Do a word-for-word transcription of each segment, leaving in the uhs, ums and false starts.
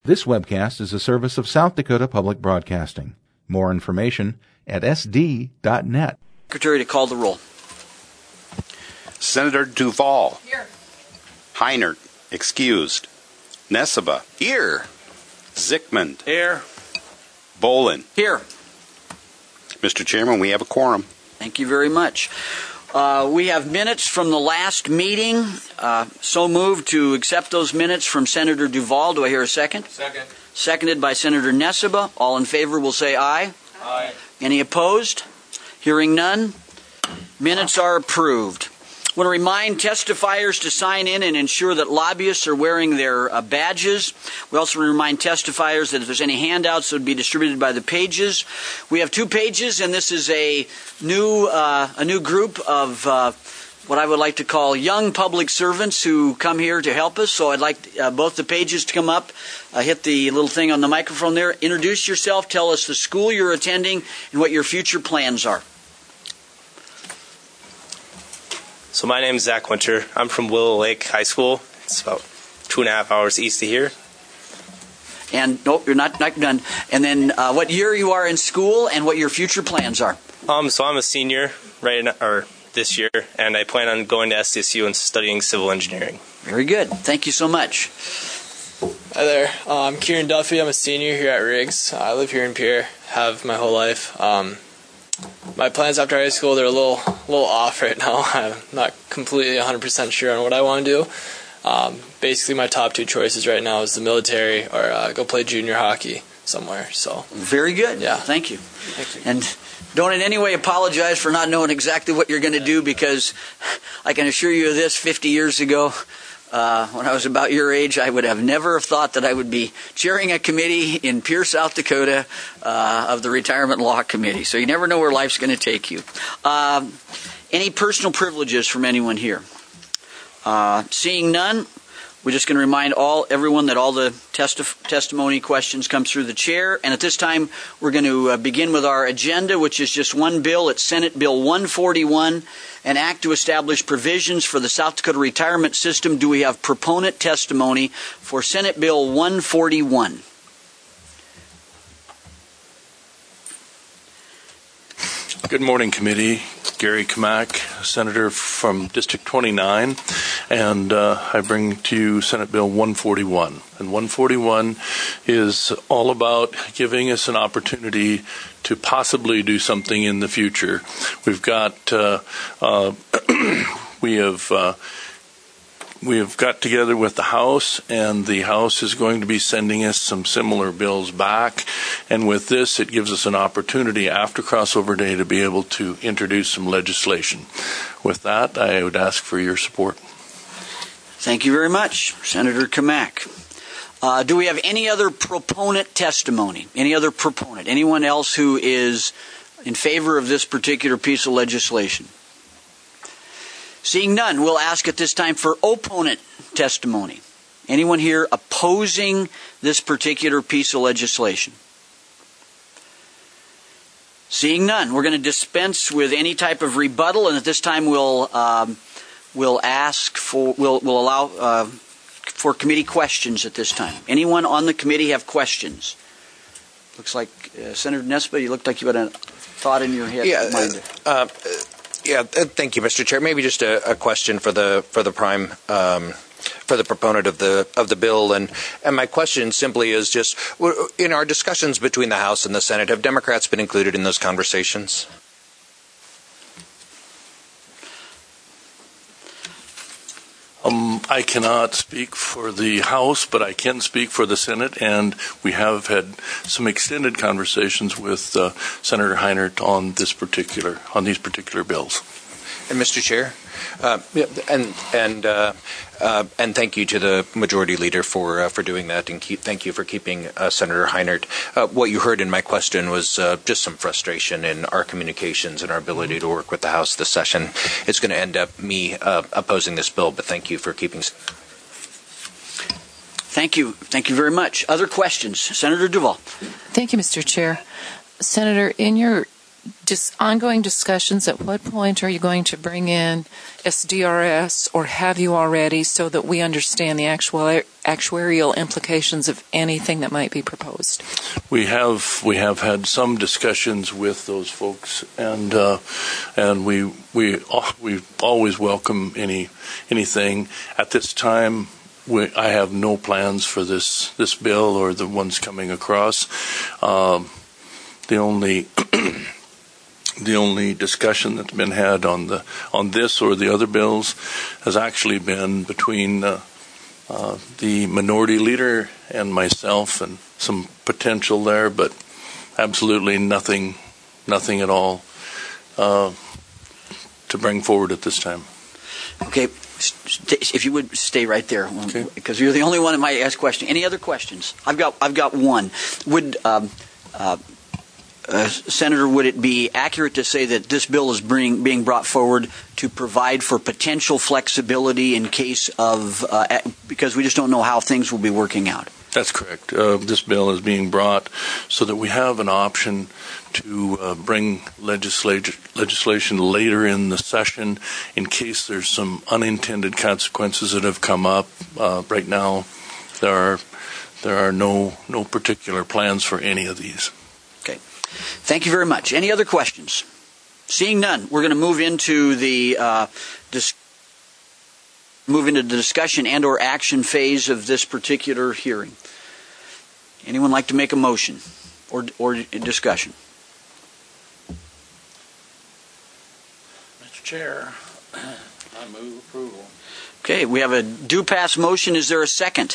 This webcast is a service of South Dakota Public Broadcasting. More information at s d dot net. Secretary to call the roll. Senator Duval. Here. Heinert, excused. Nessebar. Here. Zickman. Here. Bolin. Here. Mister Chairman, we have a quorum. Thank you very much. Uh, we have minutes from the last meeting. Uh, so moved to accept those minutes from Senator Duval. Do I hear a second? Second. Seconded by Senator Nessebar. All in favor will say aye. Aye. Any opposed? Hearing none. Minutes are approved. I want to remind testifiers to sign in and ensure that lobbyists are wearing their uh, badges. We also want to remind testifiers that if there's any handouts that would be distributed by the pages. We have two pages, and this is a new uh, a new group of uh, what I would like to call young public servants who come here to help us. So I'd like uh, both the pages to come up, uh, hit the little thing on the microphone there. Introduce yourself, tell us the school you're attending, and what your future plans are. So my name is Zach Winter. I'm from Willow Lake High School. It's about two and a half hours east of here. And nope, you're not, not done. And then uh, what year you are in school and what your future plans are. Um, so I'm a senior right now, or this year, and I plan on going to S D S U and studying civil engineering. Very good. Thank you so much. Hi there. Uh, I'm Kieran Duffy. I'm a senior here at Riggs. I live here in Pierre. Have my whole life. Um, My plans after high school, they're a little little off right now. I'm not completely one hundred percent sure on what I want to do. Um, basically, my top two choices right now is the military or uh, go play junior hockey somewhere. So Very good. Yeah. Thank you. Thank you. And don't in any way apologize for not knowing exactly what you're going to do, because I can assure you of this, fifty years ago, Uh, when I was about your age, I would have never have thought that I would be chairing a committee in Pierre, South Dakota, uh, of the Retirement Law Committee. So you never know where life's going to take you. Um, any personal privileges from anyone here? Uh, seeing none, we're just going to remind all everyone that all the testi- testimony questions come through the chair. And at this time, we're going to uh, begin with our agenda, which is just one bill. It's Senate Bill one forty-one, an act to establish provisions for the South Dakota retirement system. Do we have proponent testimony for Senate Bill one forty-one? Good morning, committee. Gary Kamak, Senator from District twenty-nine, and uh, I bring to you Senate Bill one forty-one. And one forty-one is all about giving us an opportunity to possibly do something in the future. We've got, uh, uh, we have... Uh, We have got together with the House, and the House is going to be sending us some similar bills back. And with this, it gives us an opportunity after crossover day to be able to introduce some legislation. With that, I would ask for your support. Thank you very much, Senator Kamak. Uh, do we have any other proponent testimony? Any other proponent? Anyone else who is in favor of this particular piece of legislation? Seeing none, we'll ask at this time for opponent testimony. Anyone here opposing this particular piece of legislation? Seeing none, we're going to dispense with any type of rebuttal, and at this time we'll um, we'll ask for we'll we'll allow uh, for committee questions at this time. Anyone on the committee have questions? Looks like uh, Senator Nessebar, you looked like you had a thought in your head. Yeah. Uh, uh, Yeah, thank you, Mister Chair. Maybe just a, a question for the for the prime um, for the proponent of the of the bill, and and my question simply is just in our discussions between the House and the Senate, have Democrats been included in those conversations? Um, I cannot speak for the House, but I can speak for the Senate, and we have had some extended conversations with uh, Senator Heinert on this particular on these particular bills. And Mister Chair, uh, and and uh, uh, and thank you to the Majority Leader for uh, for doing that, and keep, thank you for keeping uh, Senator Heinert. Uh, what you heard in my question was uh, just some frustration in our communications and our ability to work with the House this session. It's going to end up me uh, opposing this bill, but thank you for keeping. Thank you. Thank you very much. Other questions? Senator Duval. Thank you, Mister Chair. Senator, in your Dis- ongoing discussions, at what point are you going to bring in S D R S, or have you already, so that we understand the actual actuarial implications of anything that might be proposed? We have we have had some discussions with those folks, and uh, and we we we always welcome any anything. At this time, we, I have no plans for this this bill or the ones coming across. Um, the only The only discussion that's been had on the on this or the other bills has actually been between uh, uh, the minority leader and myself, and some potential there, but absolutely nothing, nothing at all uh, to bring forward at this time. Okay, st- if you would stay right there, okay, because you're the only one that might ask questions. Any other questions? I've got I've got one. Would um, uh, Uh, Senator, would it be accurate to say that this bill is bring, being brought forward to provide for potential flexibility in case of, uh, because we just don't know how things will be working out? That's correct. Uh, this bill is being brought so that we have an option to uh, bring legislation legislation later in the session in case there's some unintended consequences that have come up. Uh, right now, there are there are no no particular plans for any of these. Okay. Thank you very much. Any other questions? Seeing none, we're going to move into the uh, dis- move into the discussion and or action phase of this particular hearing. Anyone like to make a motion or or discussion? Mister Chair, I move approval. Okay, we have a due pass motion. Is there a second?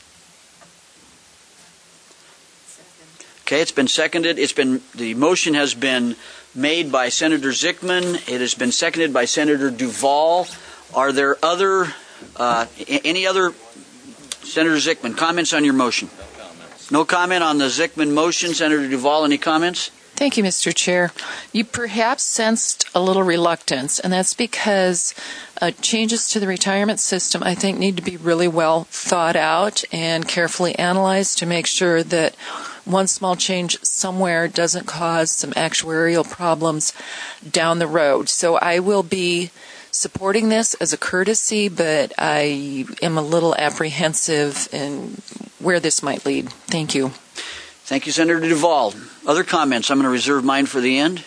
Okay, it's been seconded. It's been the motion has been made by Senator Zickman. It has been seconded by Senator Duvall. Are there other uh, any other Senator Zickman comments on your motion? No comments. No comment on the Zickman motion. Senator Duvall, any comments? Thank you, Mister Chair. You perhaps sensed a little reluctance, and that's because uh, changes to the retirement system, I think, need to be really well thought out and carefully analyzed to make sure that one small change somewhere doesn't cause some actuarial problems down the road. So I will be supporting this as a courtesy, but I am a little apprehensive in where this might lead. Thank you. Thank you, Senator Duvall. Other comments? I'm going to reserve mine for the end.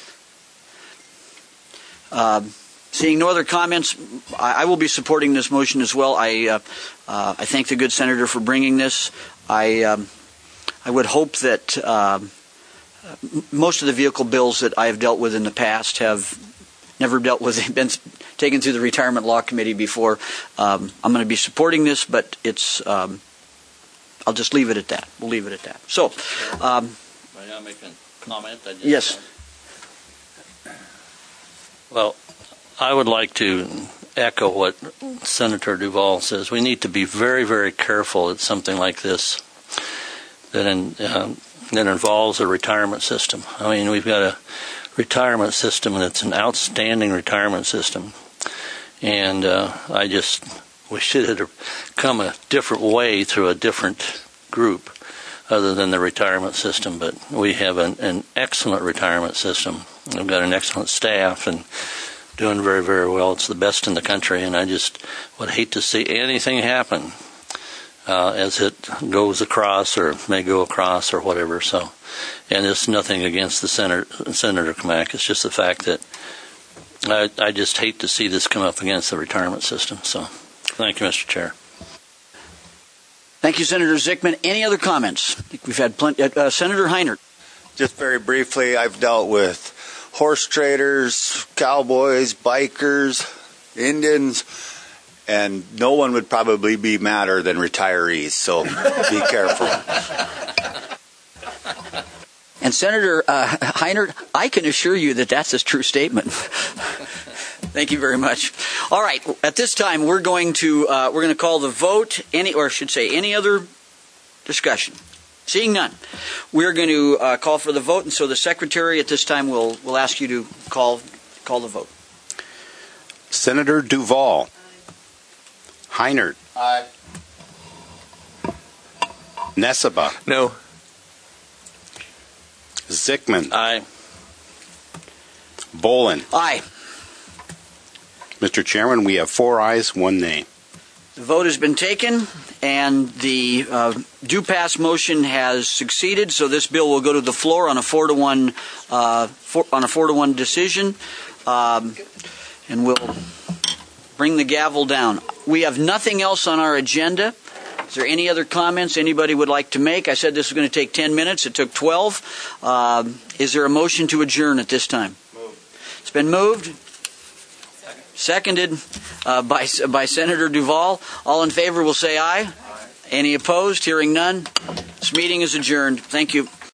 Uh, seeing no other comments, I, I will be supporting this motion as well. I uh, uh, I thank the good senator for bringing this. I um, I would hope that uh, most of the vehicle bills that I have dealt with in the past have never dealt with, been taken through the Retirement Law Committee before. Um, I'm going to be supporting this, but it's, um, I'll just leave it at that. We'll leave it at that. So, um, may I make a comment? I just yes. Well, I would like to echo what Senator Duvall says. We need to be very, very careful at something like this that in, uh, that involves a retirement system. I mean, we've got a retirement system, and it's an outstanding retirement system. And uh, I just wish it had come a different way through a different group other than the retirement system. But we have an, an excellent retirement system. We've got an excellent staff and doing very, very well. It's the best in the country, and I just would hate to see anything happen Uh, as it goes across or may go across or whatever. So, and it's nothing against the Senator, Senator Kamak. It's just the fact that I, I just hate to see this come up against the retirement system. So, thank you, Mister Chair. Thank you, Senator Zickman. Any other comments? I think we've had plenty. Uh, Senator Heinert. Just very briefly, I've dealt with horse traders, cowboys, bikers, Indians, and no one would probably be madder than retirees, so be careful. And Senator uh, Heinert, I can assure you that that's a true statement. Thank you very much. All right, at this time we're going to uh, we're going to call the vote. Any, or I should say, any other discussion? Seeing none, we're going to uh, call for the vote, and so the secretary at this time will will ask you to call call the vote. Senator Duvall. Heinert. Aye. Nessebar. No. Zickman. Aye. Bolin. Aye. Mister Chairman, we have four ayes, one nay. The vote has been taken, and the uh, do pass motion has succeeded. So this bill will go to the floor on a four to one, uh, four, on a four to one decision, um, and we'll bring the gavel down. We have nothing else on our agenda. Is there any other comments anybody would like to make? I said this was going to take ten minutes. It took twelve. Uh, is there a motion to adjourn at this time? Moved. It's been moved. Seconded uh, by by Senator Duvall. All in favor will say aye. Aye. Any opposed? Hearing none. This meeting is adjourned. Thank you.